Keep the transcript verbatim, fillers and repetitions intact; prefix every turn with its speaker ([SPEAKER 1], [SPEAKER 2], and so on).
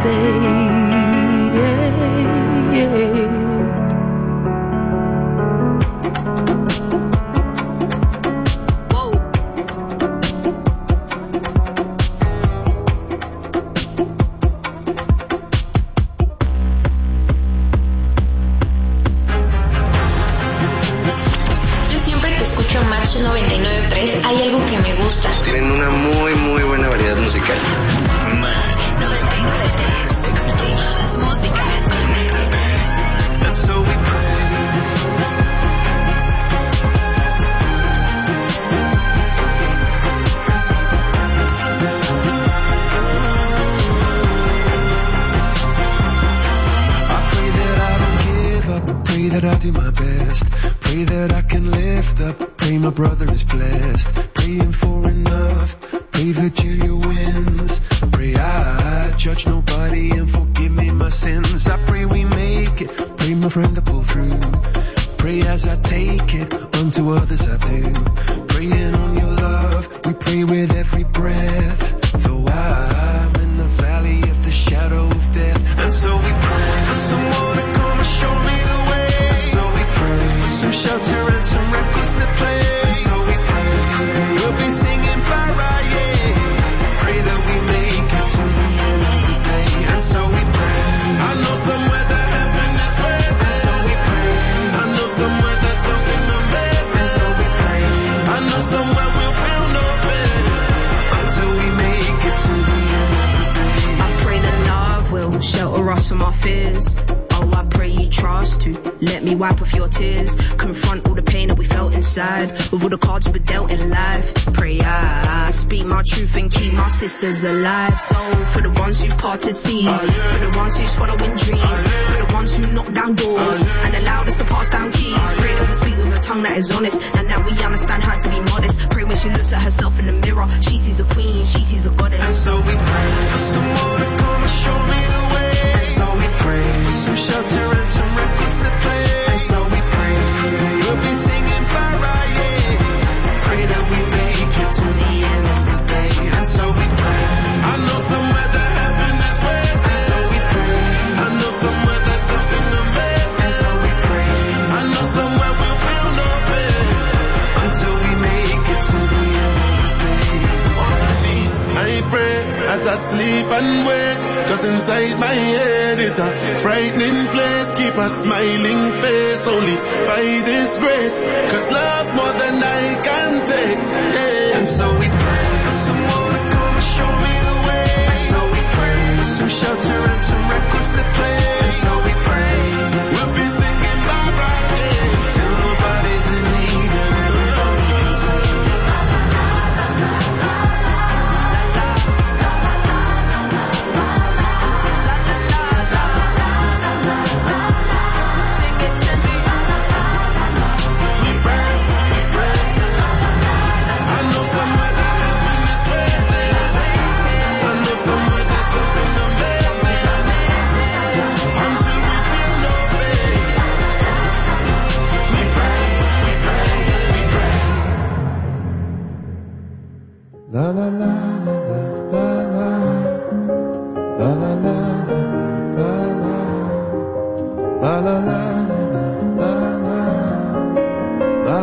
[SPEAKER 1] day.
[SPEAKER 2] noventa y nueve punto tres hay algo que me gusta.
[SPEAKER 3] Tienen una muy, muy buena variedad musical.
[SPEAKER 4] Match noventa y nueve punto tres. Éxitos. Más música. Conéctate. And so we pray. I pray that I don't give up. Pray that I do my best. Pray that I can lift up. Pray my brother is blessed. Praying for enough. Pray Virgilia wins. Pray I judge nobody and forgive me my sins. I pray we make it. Pray my friend to pull through. Pray as I take it. Unto others I do. Praying on your love. We pray with every breath. Though I'm in the valley of the shadow of death. And so we pray for someone to come and show me the way. And so we pray for some shelter and some records to play. And so we pray we'll be singing Mariah. Pray that we make it to the end of the day. And so we pray. I know somewhere that heaven is waiting. And so we pray. I know somewhere that there'll be no bed. And so we pray. I know somewhere we'll feel no pain until we make it to the end of the day.
[SPEAKER 5] I pray that love will shelter us from our fears. Oh, I pray you trust to let me wipe off your tears. Confront all the pain that we felt inside with all the cards we were dealt in life. Pray I, I speak my truth and keep my sisters alive. So for the ones who've parted seas, oh, yeah. For the ones who's following dreams, oh, yeah. For the ones who knock down doors, oh, yeah. And allowed us to pass down keys, oh, pray yeah. That we speak with a tongue that is honest and that we understand how to be modest. Pray when she looks at herself in the mirror, she sees a queen, she sees a goddess.
[SPEAKER 4] And so we pray for someone to come and show me the way. And so we pray for some shelter and some records to play. And so we pray we'll be singing Mariah. Pray that we make it to the end of the day. And so we pray. I know somewhere that heaven is waiting. And so we pray. I know somewhere that there'll be no bed. And so we pray. I know somewhere we'll feel no pain until we make it to the end of the day. Honestly, I pray as I sleep and wake. Cause inside my head is a frightening place. Keep a smiling face only by this grace. Cause love more than